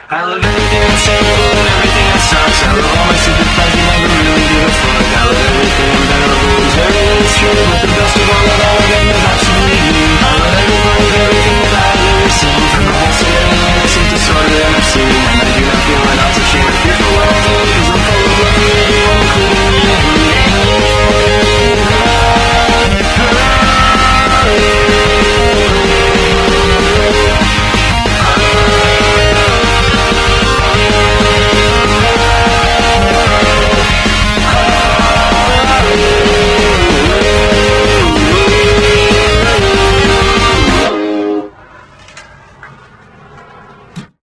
I love everything that's terrible and everything that sucks. I love all my stupid friends, we never really give a fuck. I love everything that holds. Everything's true, but the